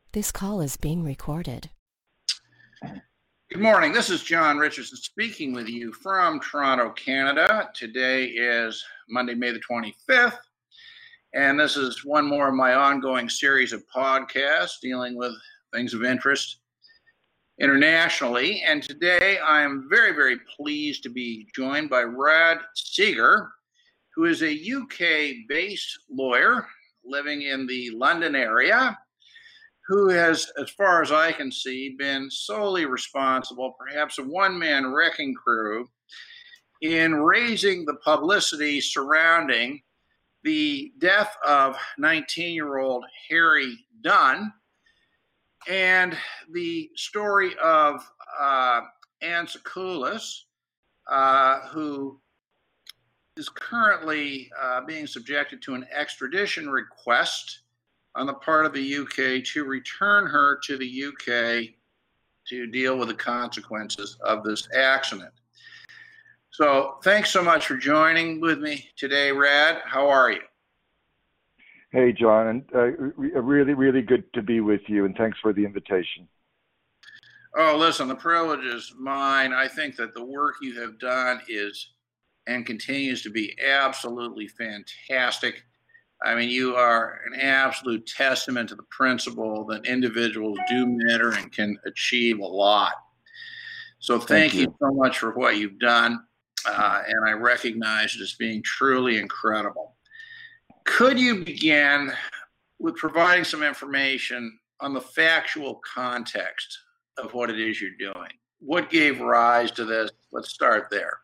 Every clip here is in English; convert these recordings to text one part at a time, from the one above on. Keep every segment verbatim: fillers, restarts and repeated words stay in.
This call is being recorded. Good morning. This is John Richardson speaking with you from Toronto, Canada. Today is Monday, May the twenty-fifth, and this is one more of my ongoing series of podcasts dealing with things of interest internationally. And today I am very, very pleased to be joined by Rad Seeger, who is a U K-based lawyer living in the London area, who has, as far as I can see, been solely responsible, perhaps a one-man wrecking crew, in raising the publicity surrounding the death of nineteen-year-old Harry Dunn and the story of uh, Anne Sacoulis, uh, who is currently uh, being subjected to an extradition request on the part of the U K to return her to the U K to deal with the consequences of this accident. So thanks so much for joining with me today, Rad. How are you? Hey, John. And uh, really, really good to be with you, and thanks for the invitation. Oh, listen, the privilege is mine. I think that the work you have done is and continues to be absolutely fantastic. I mean, you are an absolute testament to the principle that individuals do matter and can achieve a lot. So thank, thank you. you so much for what you've done, uh, and I recognize it as being truly incredible. Could you begin with providing some information on the factual context of what it is you're doing? What gave rise to this? Let's start there.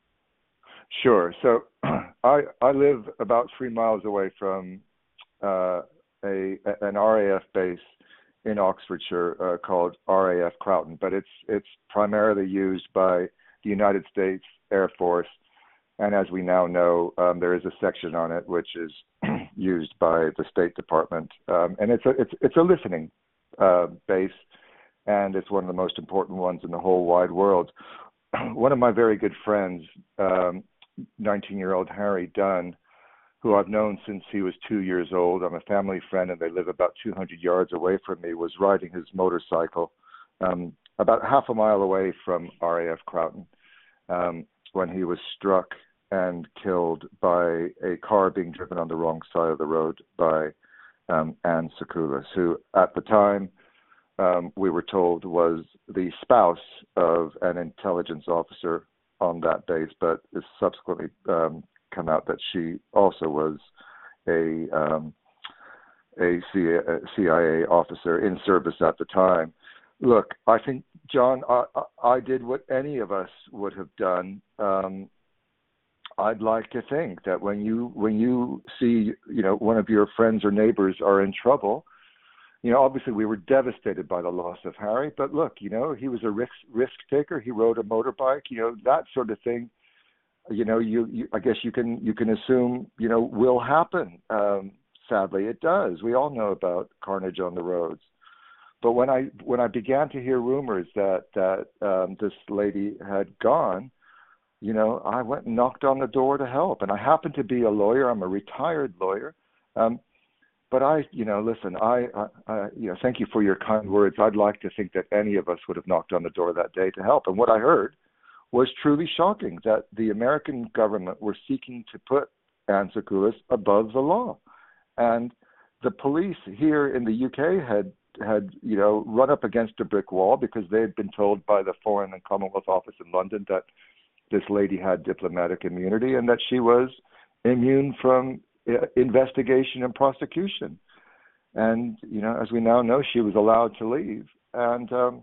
Sure. So I I live about three miles away from uh, a an R A F base in Oxfordshire uh, called R A F Croughton, but it's it's primarily used by the United States Air Force, and as we now know, um, there is a section on it which is used by the State Department, um, and it's a it's it's a listening uh, base, and it's one of the most important ones in the whole wide world. One of my very good friends, um, nineteen-year-old Harry Dunn, who I've known since he was two years old. I'm a family friend, and they live about two hundred yards away from me, was riding his motorcycle um, about half a mile away from R A F Croughton um, when he was struck and killed by a car being driven on the wrong side of the road by um, Anne Sacoulis, who at the time um, we were told was the spouse of an intelligence officer on that base, but it's subsequently um, come out that she also was a um, a C I A officer in service at the time. Look, I think, John, I, I did what any of us would have done. Um, I'd like to think that when you when you see, you know, one of your friends or neighbors are in trouble, you know, obviously we were devastated by the loss of Harry, but look, you know, he was a risk risk taker. He rode a motorbike, you know, that sort of thing. You know, you, you I guess you can you can assume, you know, will happen. Um, sadly, it does. We all know about carnage on the roads. But when I when I began to hear rumors that that um, this lady had gone, you know, I went and knocked on the door to help. And I happen to be a lawyer. I'm a retired lawyer. Um, But I, you know, listen, I, I, I, you know, thank you for your kind words. I'd like to think that any of us would have knocked on the door that day to help. And what I heard was truly shocking, that the American government were seeking to put Anne Sacoulis above the law. And the police here in the U K had, had, you know, run up against a brick wall because they had been told by the Foreign and Commonwealth Office in London that this lady had diplomatic immunity and that she was immune from investigation and prosecution. And, you know, as we now know, she was allowed to leave. And um,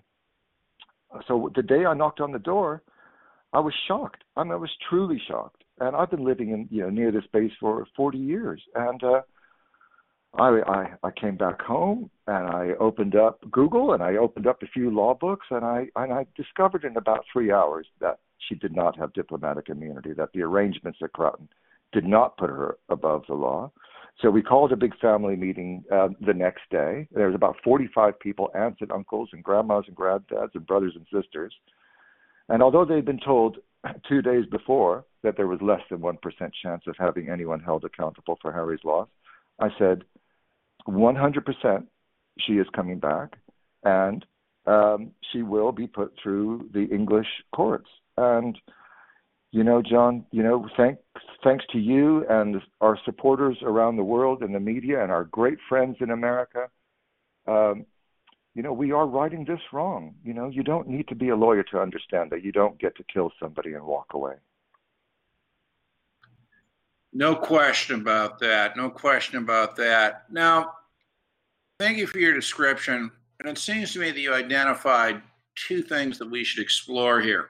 so the day I knocked on the door, I was shocked. I mean, I was truly shocked. And I've been living in, you know, near this base for forty years. And uh, I, I, I came back home and I opened up Google and I opened up a few law books and I, and I discovered in about three hours that she did not have diplomatic immunity, that the arrangements at Croughton did not put her above the law. So we called a big family meeting uh, the next day. There was about forty-five people, aunts and uncles and grandmas and granddads and brothers and sisters. And although they'd been told two days before that there was less than one percent chance of having anyone held accountable for Harry's loss, I said, one hundred percent she is coming back, and um, she will be put through the English courts. And you know, John, you know, thanks thanks to you and our supporters around the world in the media and our great friends in America, um, you know, we are righting this wrong. You know, you don't need to be a lawyer to understand that you don't get to kill somebody and walk away. No question about that. No question about that. Now, thank you for your description. And it seems to me that you identified two things that we should explore here.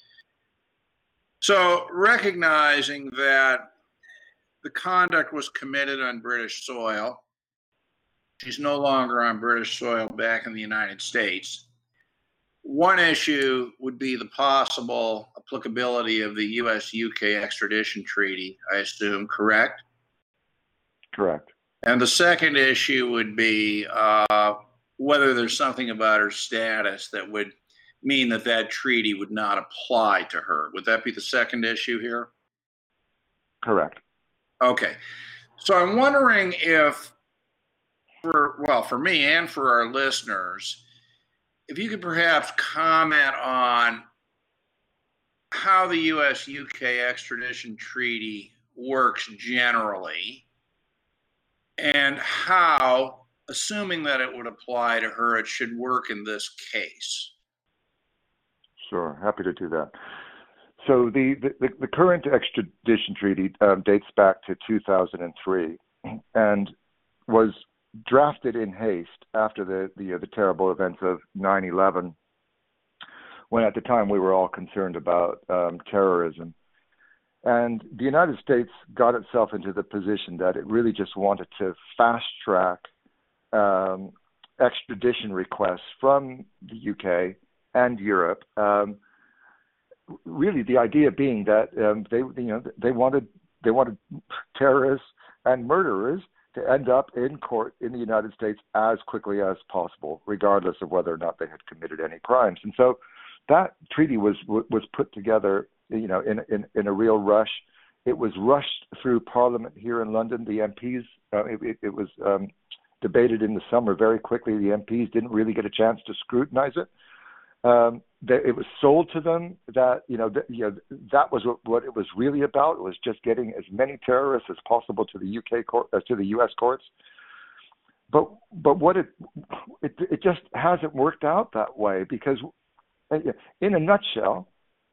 So, recognizing that the conduct was committed on British soil, she's no longer on British soil back in the United States. One issue would be the possible applicability of the U S U K extradition treaty, I assume, correct? Correct. And the second issue would be uh, whether there's something about her status that would mean that that treaty would not apply to her. Would that be the second issue here? Correct. Okay. So I'm wondering if, for well, for me and for our listeners, if you could perhaps comment on how the U S U K extradition treaty works generally, and how, assuming that it would apply to her, it should work in this case. Sure, happy to do that. So the, the, the current extradition treaty um, dates back to two thousand three and was drafted in haste after the, the, uh, the terrible events of nine eleven, when at the time we were all concerned about um, terrorism. And the United States got itself into the position that it really just wanted to fast track um, extradition requests from the U K and Europe. Um, really, the idea being that um, they, you know, they wanted they wanted terrorists and murderers to end up in court in the United States as quickly as possible, regardless of whether or not they had committed any crimes. And so that treaty was was put together, you know, in in, in a real rush. It was rushed through Parliament here in London. The M Ps, uh, it, it, it was um, debated in the summer very quickly. The M Ps didn't really get a chance to scrutinize it. Um, they, it was sold to them that, you know, th- you know that was what, what it was really about. It was just getting as many terrorists as possible to the U K court, uh, to the U S courts. But but what it, it it just hasn't worked out that way, because, in a nutshell,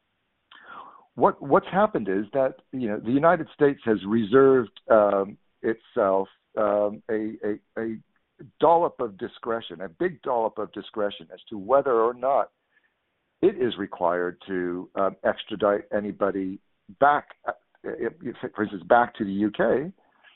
what what's happened is that, you know, the United States has reserved um, itself um, a, a a dollop of discretion, a big dollop of discretion as to whether or not it is required to um, extradite anybody back, uh, for instance, back to the U K,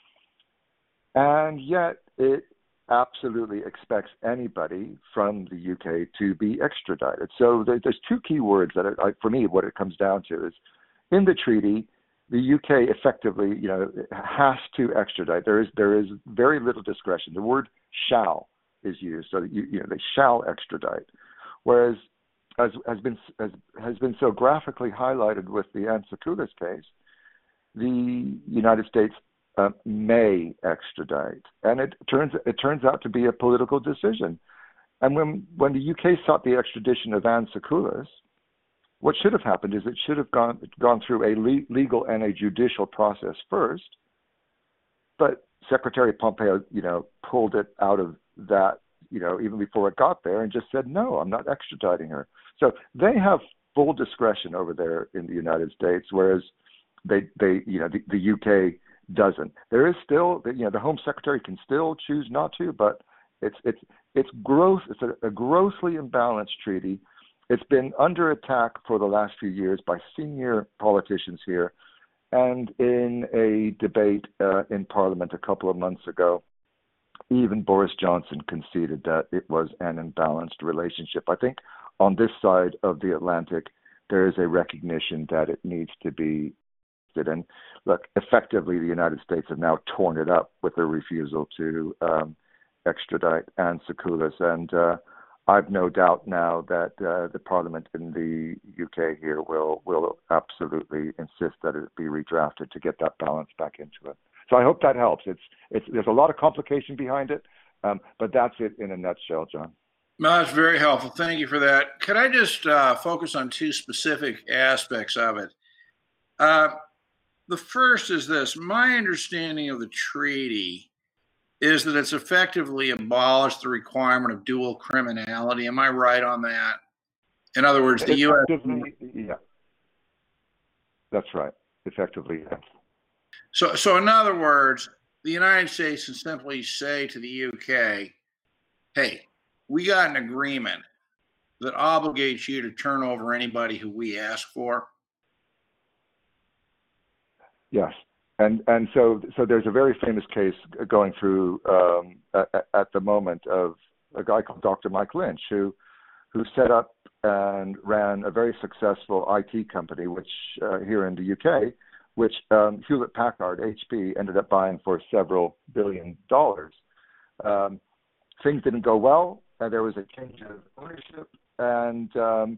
and yet it absolutely expects anybody from the U K to be extradited. So there, there's two key words that, are, for me, what it comes down to is, in the treaty, the U K effectively, you know, has to extradite. There is there is very little discretion. The word "shall" is used, so that you, you know, they shall extradite. Whereas, as has been as has been so graphically highlighted with the Antsoukalas case, the United States uh, may extradite, and it turns it turns out to be a political decision. And when when the U K sought the extradition of Antsoukalas, what should have happened is it should have gone gone through a le- legal and a judicial process first. But Secretary Pompeo, you know, pulled it out of that, you know, even before it got there, and just said, no, I'm not extraditing her. So they have full discretion over there in the United States, whereas they, they you know, the, the U K doesn't. There is still, you know, the Home Secretary can still choose not to, but it's it's it's gross. It's a, a grossly imbalanced treaty. It's been under attack for the last few years by senior politicians here, and in a debate uh, in Parliament a couple of months ago, even Boris Johnson conceded that it was an imbalanced relationship. I think on this side of the Atlantic, there is a recognition that it needs to be. And look, effectively, the United States have now torn it up with their refusal to um, extradite Antsoukalas, and uh, I've no doubt now that uh, the Parliament in the U K here will will absolutely insist that it be redrafted to get that balance back into it. So I hope that helps. It's it's there's a lot of complication behind it, Um, but that's it in a nutshell, John. No, that's very helpful. Thank you for that. Could I just uh, focus on two specific aspects of it? Uh, the first is this. My understanding of the treaty is that it's effectively abolished the requirement of dual criminality. Am I right on that? In other words, the U S... Yeah, that's right. Effectively, yes. So, so in other words, the United States can simply say to the U K, hey, we got an agreement that obligates you to turn over anybody who we ask for. Yes. And and so so there's a very famous case going through um, at, at the moment of a guy called Doctor Mike Lynch, who who set up and ran a very successful I T company, which uh, here in the U K, which um, Hewlett Packard, H P, ended up buying for several billion dollars. Um, things didn't go well, and there was a change of ownership, and um,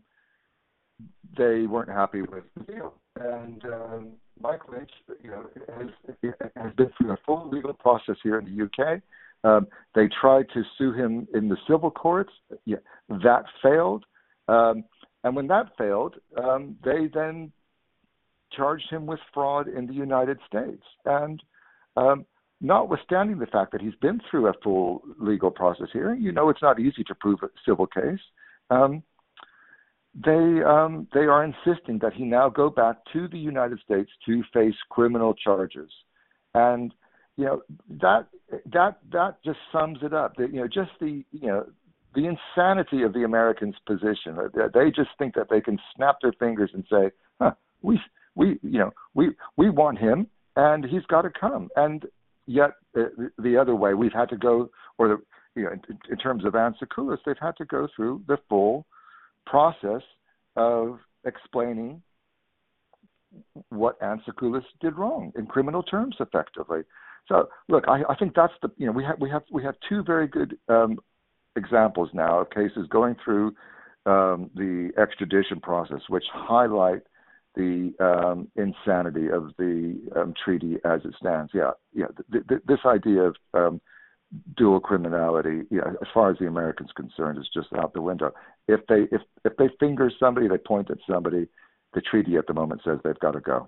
they weren't happy with the deal. And um, Mike Lynch, you know, has, has been through a full legal process here in the U K. Um, they tried to sue him in the civil courts. Yeah, that failed. Um, and when that failed, um, they then charged him with fraud in the United States. And um, notwithstanding the fact that he's been through a full legal process here, you know, it's not easy to prove a civil case. Um, They um, they are insisting that he now go back to the United States to face criminal charges, and you know that that that just sums it up. That, you know, just the you know the insanity of the Americans' position. They just think that they can snap their fingers and say, "Huh, we we you know we we want him, and he's got to come." And yet uh, the other way, we've had to go, or the you know in, in terms of Antsakoulis, they've had to go through the full process of explaining what Antsakoulis did wrong in criminal terms, effectively. So, look, I, I think that's the you know we have we have we have two very good um, examples now of cases going through um, the extradition process, which highlight the um, insanity of the um, treaty as it stands. Yeah, yeah. Th- th- this idea of um, dual criminality, yeah, as far as the Americans concerned, is just out the window. If they if if they finger somebody, they point at somebody. The treaty at the moment says they've got to go.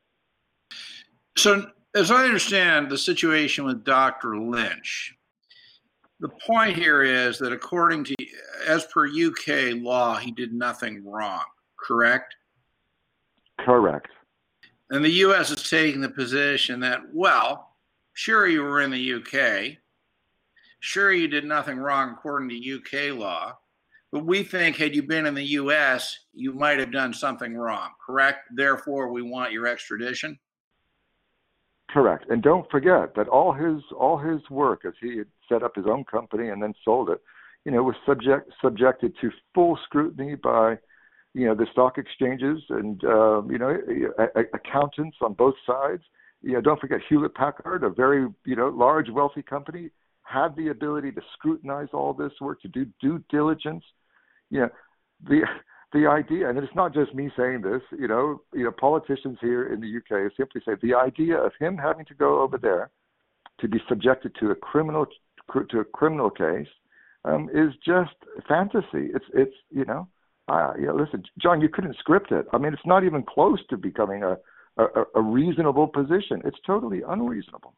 So, as I understand the situation with Doctor Lynch, the point here is that according to, as per U K law, he did nothing wrong, correct? Correct. And the U S is taking the position that, well, sure, you were in the U K. Sure, you did nothing wrong according to U K law, but we think had you been in the U S, you might have done something wrong, correct? Therefore, we want your extradition? Correct. And don't forget that all his all his work, as he had set up his own company and then sold it, you know, was subject subjected to full scrutiny by, you know, the stock exchanges and, uh, you know, a, a, accountants on both sides. You know, don't forget Hewlett Packard, a very, you know, large, wealthy company, had the ability to scrutinize all this work, to do due diligence. You know, the the idea, and it's not just me saying this, you know, you know, politicians here in the U K simply say the idea of him having to go over there to be subjected to a criminal to a criminal case um, is just fantasy. It's it's you know, uh, you know, listen, John, you couldn't script it. I mean, it's not even close to becoming a a, a reasonable position. It's totally unreasonable.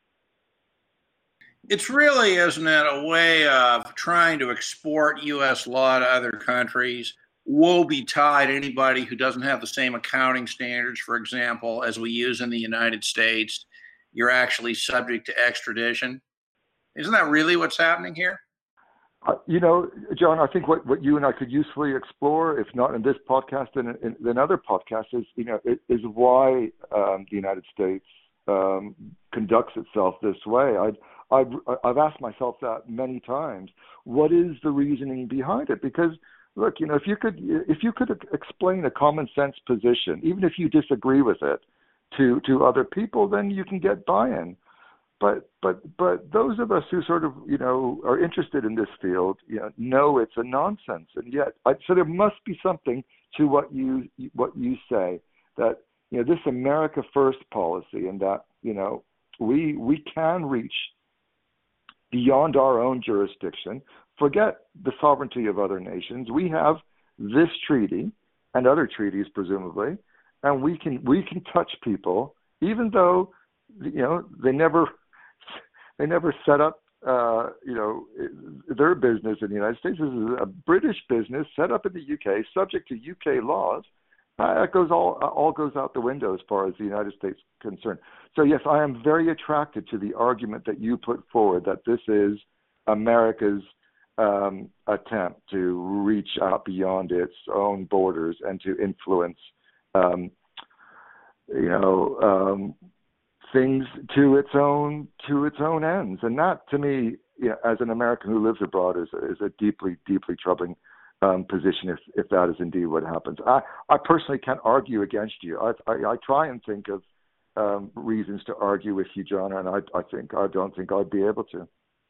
It's really, isn't it, a way of trying to export U S law to other countries? Woe betide anybody who doesn't have the same accounting standards, for example, as we use in the United States. You're actually subject to extradition. Isn't that really what's happening here? Uh, you know, John, I think what, what you and I could usefully explore, if not in this podcast, then in, in, in other podcasts, is, you know, is, is why um, the United States um, conducts itself this way. I'd, I've, I've asked myself that many times. What is the reasoning behind it? Because, look, you know, if you could, if you could explain a common sense position, even if you disagree with it, to to other people, then you can get buy-in. But but but those of us who sort of, you know, are interested in this field, you know, know it's a nonsense. And yet, I, so there must be something to what you what you say, that, you know, this America First policy, and that, you know, we we can reach beyond our own jurisdiction. Forget the sovereignty of other nations. We have this treaty and other treaties, presumably, and we can we can touch people, even though you know they never they never set up uh, you know their business in the United States. This is a British business set up in the U K, subject to U K laws. Uh, that goes all all goes out the window as far as the United States is concerned. So yes, I am very attracted to the argument that you put forward that this is America's um, attempt to reach out beyond its own borders and to influence, um, you know, um, things to its own to its own ends. And that, to me, you know, as an American who lives abroad, is is a deeply deeply troubling Um, position if, if that is indeed what happens. I, I personally can't argue against you. I, I, I try and think of um, reasons to argue with you, John, and I, I think I don't think I'd be able to.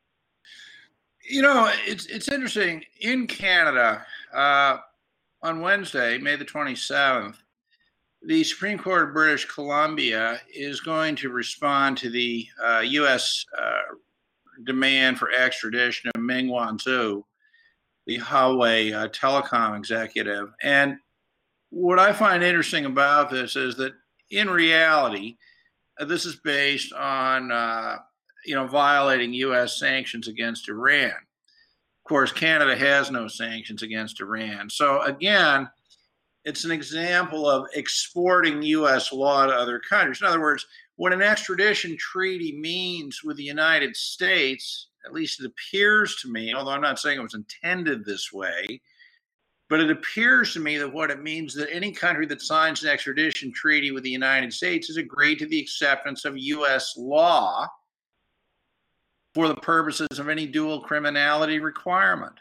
You know, it's it's interesting. In Canada, uh, on Wednesday, May the twenty-seventh, the Supreme Court of British Columbia is going to respond to the uh, U S uh, demand for extradition of Meng Wanzhou, the Huawei uh, telecom executive. And what I find interesting about this is that in reality, uh, this is based on, uh, you know, violating U S sanctions against Iran. Of course, Canada has no sanctions against Iran. So again, it's an example of exporting U S law to other countries. In other words, what an extradition treaty means with the United States, at least it appears to me, although I'm not saying it was intended this way, but it appears to me that what it means is that any country that signs an extradition treaty with the United States has agreed to the acceptance of U S law for the purposes of any dual criminality requirement.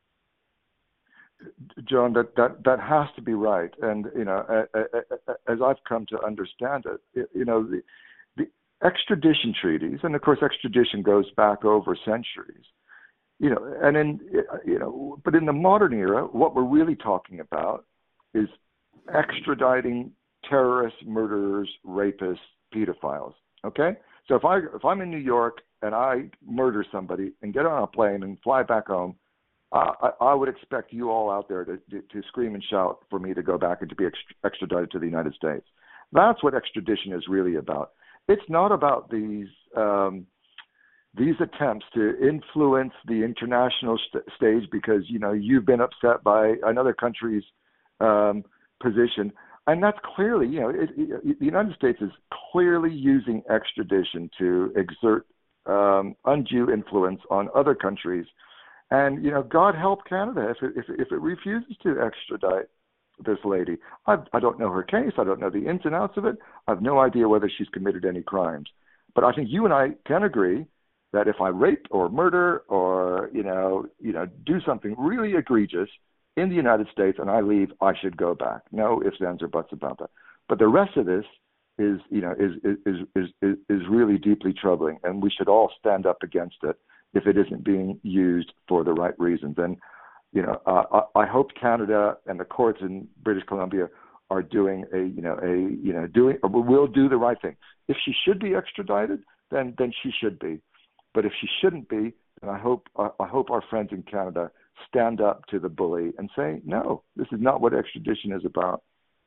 John, that, that, that has to be right. And, you know, as I've come to understand it, you know, the, the extradition treaties, and of course extradition goes back over centuries, you know, and in, you know, but in the modern era, what we're really talking about is extraditing terrorists, murderers, rapists, pedophiles. Okay? So if I if I'm in New York and I murder somebody and get on a plane and fly back home, uh, I, I would expect you all out there to, to to scream and shout for me to go back and to be extradited to the United States. That's what extradition is really about. It's not about these um, these attempts to influence the international st- stage because, you know, you've been upset by another country's um, position. And that's clearly, you know, it, it, the United States is clearly using extradition to exert um, undue influence on other countries. And, you know, God help Canada if it, if, if it refuses to extradite this lady. I, I don't know her case. I don't know the ins and outs of it. I have no idea whether she's committed any crimes. But I think you and I can agree that if I rape or murder or, you know, you know, do something really egregious in the United States and I leave, I should go back. No ifs, ands, or buts about that. But the rest of this is, you know, is is is is, is really deeply troubling, and we should all stand up against it if it isn't being used for the right reasons. And, you know, uh, I, I hope Canada and the courts in British Columbia are doing a, you know, a, you know, doing, or will do the right thing. If she should be extradited, then then she should be. But if she shouldn't be, then I hope I, I hope our friends in Canada stand up to the bully and say, no, this is not what extradition is about.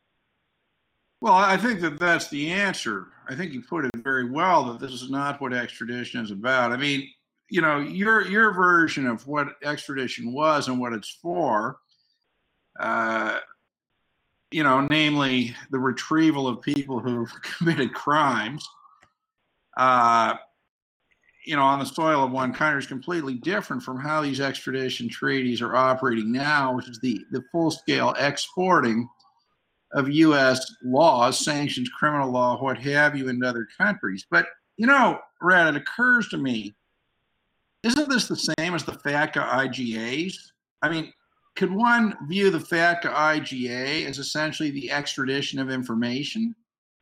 Well, I think that that's the answer. I think you put it very well, that this is not what extradition is about. I mean, you know, your your version of what extradition was and what it's for, uh, you know, namely the retrieval of people who've committed crimes, uh, you know, on the soil of one country is completely different from how these extradition treaties are operating now, which is the, the full-scale exporting of U S laws, sanctions, criminal law, what have you, into other countries. But, you know, Rad, it occurs to me, isn't this the same as the FATCA I G As? I mean, could one view the FATCA I G A as essentially the extradition of information?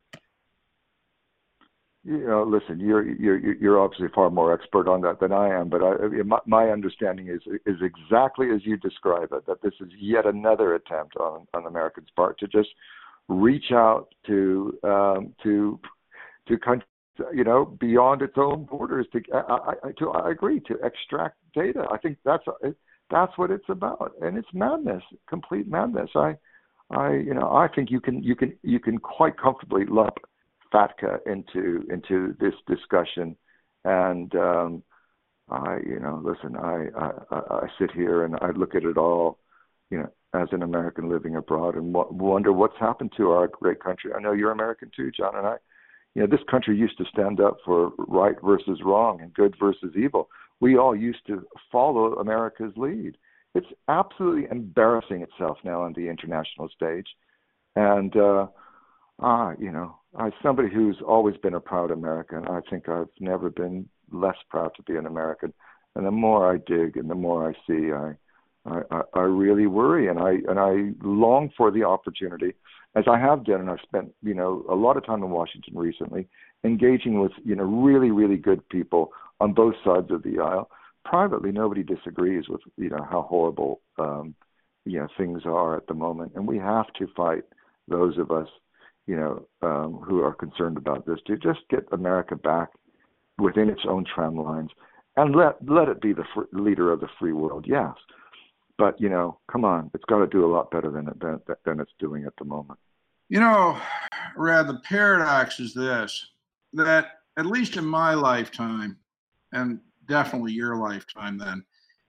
You know, listen, you're you're you're obviously far more expert on that than I am, but I, my, my understanding is is exactly as you describe it, that this is yet another attempt on on Americans' part to just reach out to um, to to countries you know, beyond its own borders. To I, I, to, I agree to extract data. I think that's that's what it's about, and it's madness, complete madness. I, I, you know, I think you can you can you can quite comfortably lump FATCA into into this discussion, and um, I, you know, listen, I, I I sit here and I look at it all, you know, as an American living abroad, and w- wonder what's happened to our great country. I know you're American too, John, and I, you know, this country used to stand up for right versus wrong and good versus evil. We all used to follow America's lead. It's absolutely embarrassing itself now on the international stage, and uh, ah, you know, as somebody who's always been a proud American, I think I've never been less proud to be an American. And the more I dig and the more I see, I, I, I really worry, and I and I long for the opportunity, as I have done, and I've spent, you know, a lot of time in Washington recently, engaging with, you know, really, really good people on both sides of the aisle. Privately, nobody disagrees with, you know, how horrible, um, you know, things are at the moment, and we have to fight those of us, you know, um, who are concerned about this, to just get America back within its own tram lines, and let let it be the fr- leader of the free world. Yes, but you know, come on, it's got to do a lot better than it than, than it's doing at the moment. You know, Rad, the paradox is this: that at least in my lifetime, and definitely your lifetime, then,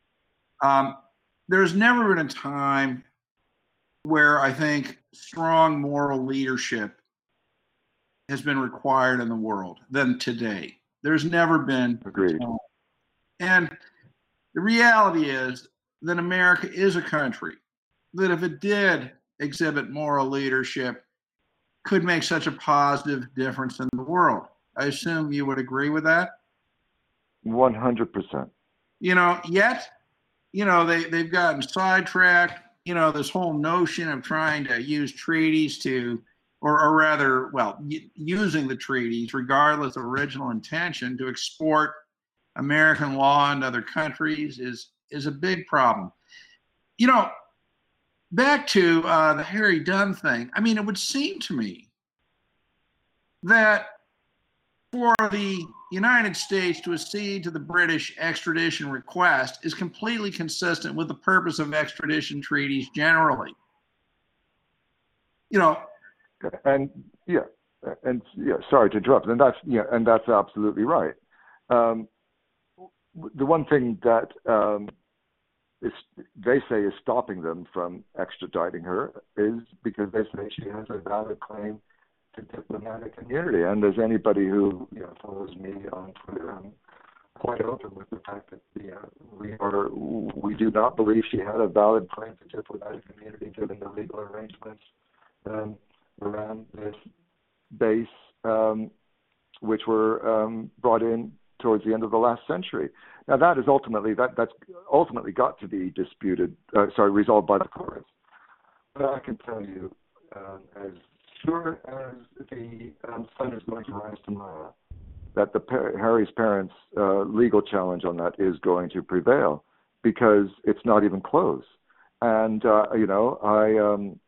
um, there's never been a time where I think strong moral leadership has been required in the world than today. There's never been. Agreed. And the reality is that America is a country that, if it did exhibit moral leadership, could make such a positive difference in the world. I assume you would agree with that? one hundred percent. You know, yet, you know, they, they've gotten sidetracked. You know, this whole notion of trying to use treaties to, or, or rather, well, y- using the treaties, regardless of original intention, to export American law into other countries is is a big problem. You know, back to uh, the Harry Dunn thing. I mean, it would seem to me that for the United States to accede to the British extradition request is completely consistent with the purpose of extradition treaties generally. You know, and yeah, and yeah, sorry to interrupt, and that's yeah, and that's absolutely right. Um, the one thing that um, is, they say is stopping them from extraditing her is because they say she has a valid claim to diplomatic immunity. And as anybody who, you know, follows me on Twitter, I'm quite open with the fact that, you know, we are we do not believe she had a valid claim to diplomatic immunity given the legal arrangements um, around this base, um, which were um, brought in towards the end of the last century. Now that is ultimately that that's ultimately got to be disputed, uh, sorry, resolved by the courts. But I can tell you, um, as sure as the um, sun is going to rise tomorrow, that the Harry's parents' uh, legal challenge on that is going to prevail, because it's not even close. And uh, you know, I. Um,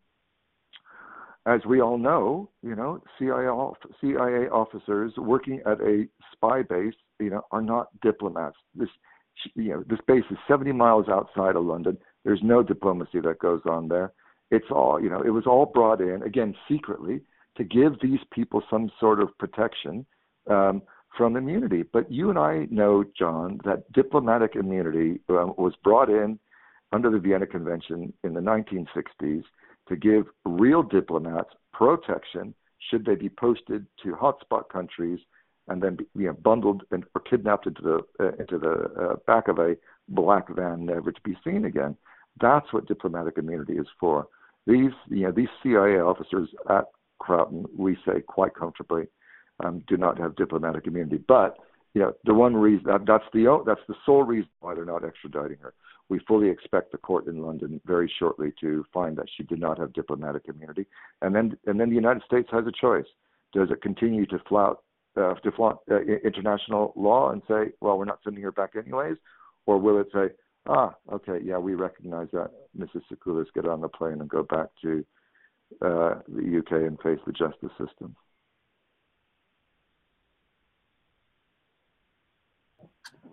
As we all know, you know, C I A, C I A officers working at a spy base, you know, are not diplomats. This, you know, this base is seventy miles outside of London. There's no diplomacy that goes on there. It's all, you know, it was all brought in, again, secretly, to give these people some sort of protection um, from immunity. But you and I know, John, that diplomatic immunity um, was brought in under the Vienna Convention in the nineteen sixties to give real diplomats protection should they be posted to hotspot countries and then be, you know, bundled and or kidnapped into the uh, into the uh, back of a black van, never to be seen again. That's what diplomatic immunity is for. These, you know, these C I A officers at Croughton, we say quite comfortably, um, do not have diplomatic immunity. But you know, the one reason that, that's the that's the sole reason why they're not extraditing her. We fully expect the court in London very shortly to find that she did not have diplomatic immunity, and then and then the United States has a choice: does it continue to flout uh, to flaunt uh, international law and say, well, we're not sending her back anyways, or will it say, ah, okay, yeah, we recognize that, Missus Sekulas, get on the plane and go back to uh, the U K and face the justice system?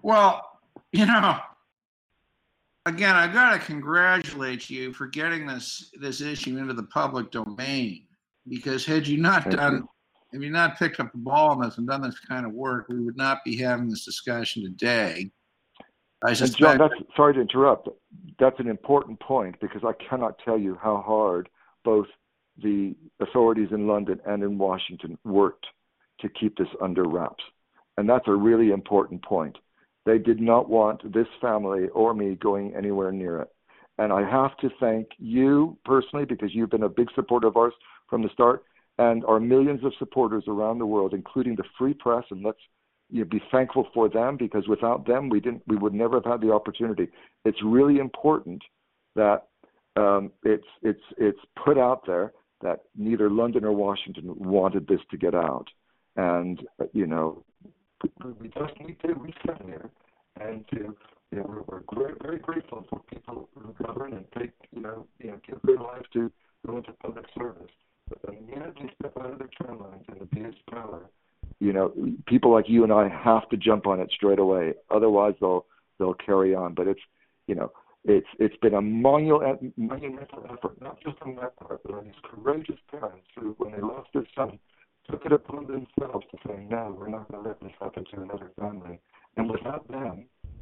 Well, you know, again, I got to congratulate you for getting this this issue into the public domain. Because had you not Thank done, you. if you not picked up the ball on this and done this kind of work, we would not be having this discussion today. I And John, suspect. that's sorry to interrupt. That's an important point because I cannot tell you how hard both the authorities in London and in Washington worked to keep this under wraps. And that's a really important point. They did not want this family or me going anywhere near it. And I have to thank you personally because you've been a big supporter of ours from the start, and our millions of supporters around the world, including the free press. And let's you know, be thankful for them because without them, we didn't, we would never have had the opportunity. It's really important that um, it's it's it's put out there that neither London or Washington wanted this to get out, and uh, you know, we just need to reset here and to. You know, we're, we're very, very grateful for people who govern and take, you know, you know, give their lives to go into public service. But the minute they step out of their trend lines and abuse power, you know, people like you and I have to jump on it straight away. Otherwise, they'll they'll carry on. But it's, you know, it's it's been a monumental monumental effort, not just on my part, but on these courageous parents who, when they lost their son, took it upon themselves to say, no, we're not going to let this happen to another family. And without them,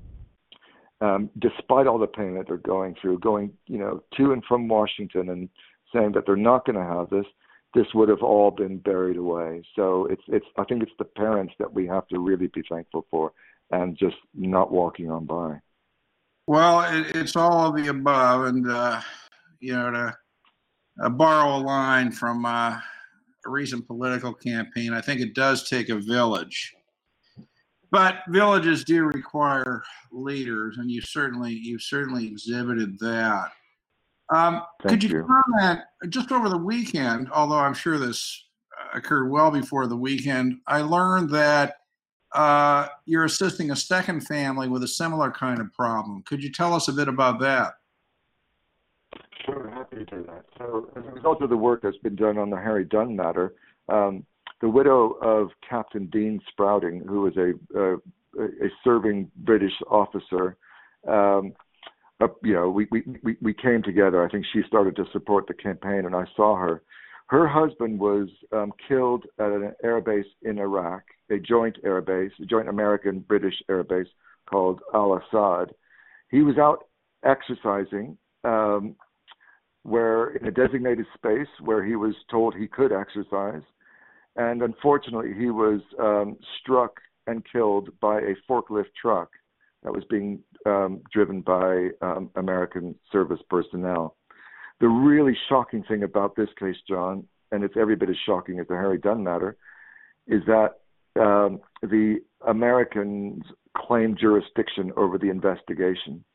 Um, despite all the pain that they're going through, going, you know, to and from Washington and saying that they're not going to have this, this would have all been buried away. So it's, it's, I think it's the parents that we have to really be thankful for and just not walking on by. Well, it, it's all of the above. And, uh, you know, to uh, borrow a line from uh, a recent political campaign, I think it does take a village. But villages do require leaders, and you certainly you certainly exhibited that. Um, could you, you. comment just over the weekend? Although I'm sure this occurred well before the weekend, I learned that uh, you're assisting a second family with a similar kind of problem. Could you tell us a bit about that? Sure, happy to do that. So, as a result of the work that's been done on the Harry Dunn matter. Um, The widow of Captain Dean Sprouting, who was a uh, a serving British officer, um, uh, you know, we, we, we, we came together. I think she started to support the campaign, and I saw her. Her husband was um, killed at an air base in Iraq, a joint air base, a joint American-British air base called Al-Assad. He was out exercising um, where in a designated space where he was told he could exercise. And unfortunately, he was um, struck and killed by a forklift truck that was being um, driven by um, American service personnel. The really shocking thing about this case, John, and it's every bit as shocking as the Harry Dunn matter, is that um, the Americans claimed jurisdiction over the investigation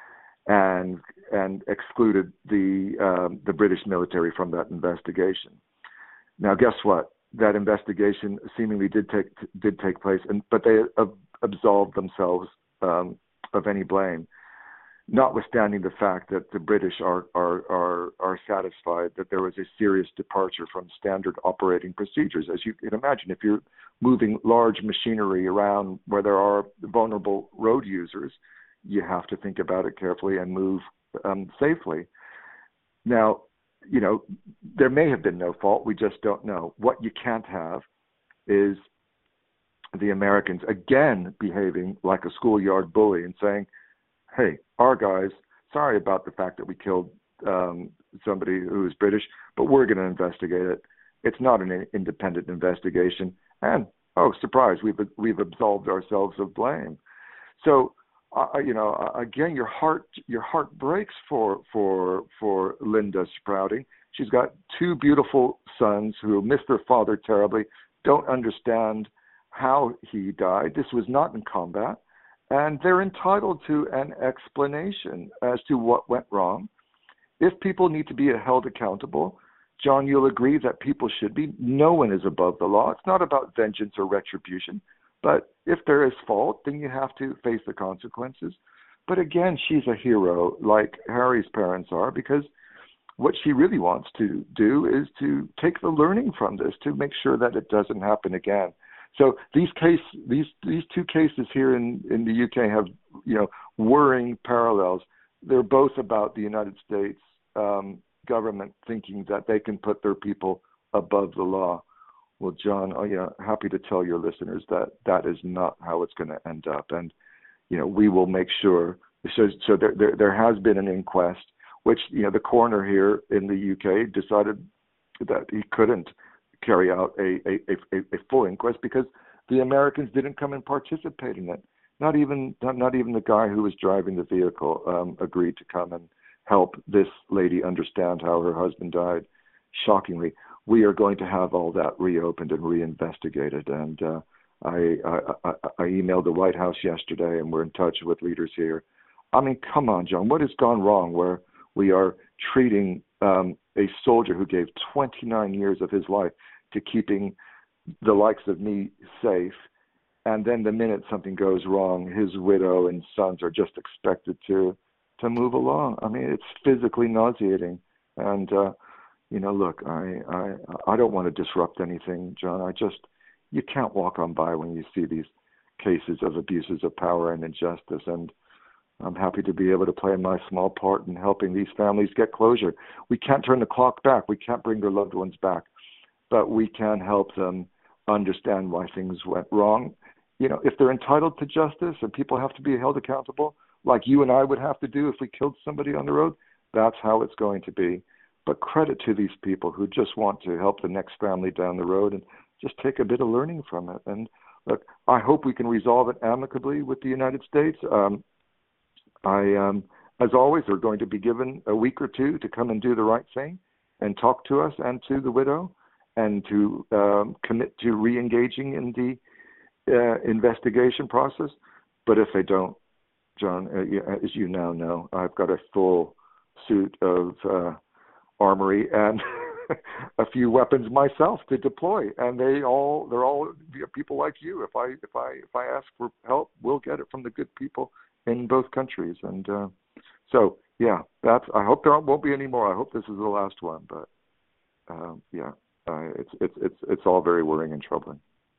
and and excluded the um, the British military from that investigation. Now, guess what? That investigation seemingly did take did take place, and but they ab- absolved themselves um, of any blame, notwithstanding the fact that the British are, are are are satisfied that there was a serious departure from standard operating procedures. As you can imagine, if you're moving large machinery around where there are vulnerable road users, you have to think about it carefully and move um, safely. Now, you know, there may have been no fault. We just don't know. What you can't have is the Americans again behaving like a schoolyard bully and saying, hey, our guys, sorry about the fact that we killed um, somebody who is British, but we're going to investigate it. It's not an independent investigation. And, oh, surprise, we've we've absolved ourselves of blame. So, uh, you know, again, your heart your heart breaks for for for Linda Sprouting. She's got two beautiful sons who miss their father terribly, don't understand how he died. This was not in combat. And they're entitled to an explanation as to what went wrong. If people need to be held accountable, John, you'll agree that people should be. No one is above the law. It's not about vengeance or retribution. But if there is fault, then you have to face the consequences. But again, she's a hero like Harry's parents are, because what she really wants to do is to take the learning from this to make sure that it doesn't happen again. So these case, these these two cases here in, in the U K have, you know, worrying parallels. They're both about the United States um, government thinking that they can put their people above the law. Well, John, oh, you know, happy to tell your listeners that that is not how it's going to end up, and you know, we will make sure. So, so there, there there has been an inquest, which, you know, the coroner here in the U K decided that he couldn't carry out a, a, a, a full inquest because the Americans didn't come and participate in it. Not even not, not even the guy who was driving the vehicle um, agreed to come and help this lady understand how her husband died. Shockingly, we are going to have all that reopened and reinvestigated. And uh, I, I, I, I emailed the White House yesterday, and we're in touch with leaders here. I mean, come on, John, what has gone wrong where we are treating um, a soldier who gave twenty-nine years of his life to keeping the likes of me safe, and then the minute something goes wrong, his widow and sons are just expected to to move along? I mean, it's physically nauseating. And, uh, you know, look, I, I I don't want to disrupt anything, John. I just, you can't walk on by when you see these cases of abuses of power and injustice. And I'm happy to be able to play my small part in helping these families get closure. We can't turn the clock back. We can't bring their loved ones back, but we can help them understand why things went wrong. You know, if they're entitled to justice and people have to be held accountable, like you and I would have to do if we killed somebody on the road, that's how it's going to be. But credit to these people who just want to help the next family down the road and just take a bit of learning from it. And look, I hope we can resolve it amicably with the United States. Um, I, um, as always, are going to be given a week or two to come and do the right thing and talk to us and to the widow and to um, commit to re-engaging in the uh, investigation process. But if they don't, John, uh, as you now know, I've got a full suit of uh, armory and a few weapons myself to deploy, and they all they're all people like you. If I if I if I ask for help, we'll get it from the good people in both countries. And uh, so, yeah, that's. I hope there won't be any more. I hope this is the last one. But um, yeah, uh, it's it's it's it's all very worrying and troubling.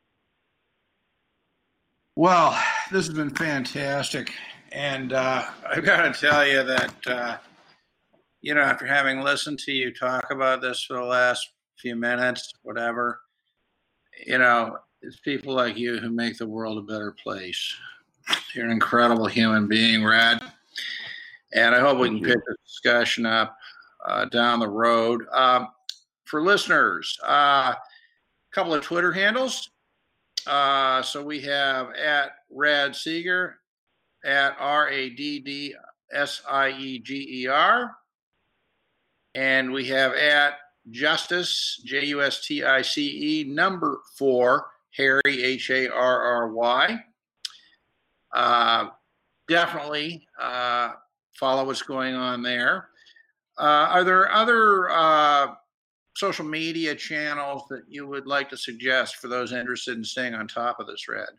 Well, this has been fantastic, and uh, I've got to tell you that uh, you know, after having listened to you talk about this for the last few minutes, whatever, you know, it's people like you who make the world a better place. You're an incredible human being, Rad. And I hope we can pick the discussion up uh, down the road. Um, for listeners, a uh, couple of Twitter handles. Uh, so we have at Rad Seeger, at R A D D S I E G E R. And we have at Justice, J U S T I C E, number four, Harry, H A R R Y. Uh, definitely uh, follow what's going on there. Uh, are there other uh, social media channels that you would like to suggest for those interested in staying on top of this, Red?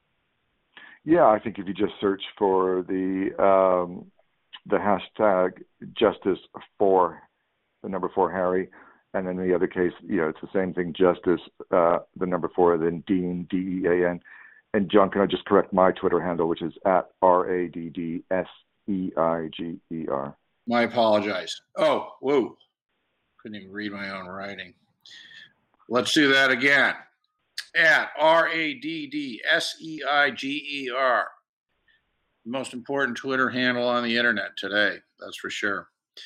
Yeah, I think if you just search for the um, the hashtag Justice for the number four Harry, and in the other case, you know, it's the same thing, Justice, uh, the number four, then Dean, D E A N. And John, can I just correct my Twitter handle, which is at R A D D S E I G E R. I apologize. Oh, whoa. Couldn't even read my own writing. Let's do that again. At R A D D S E I G E R. The most important Twitter handle on the internet today, that's for sure.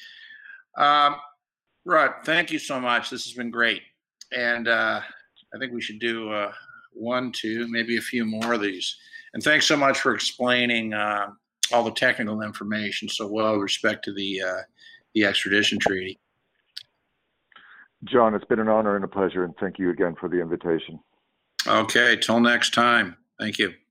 Um, Rod, thank you so much. This has been great. And uh, I think we should do uh, one, two, maybe a few more of these. And thanks so much for explaining uh, all the technical information so well with respect to the uh, the extradition treaty. John, it's been an honor and a pleasure, and thank you again for the invitation. Okay, till next time. Thank you.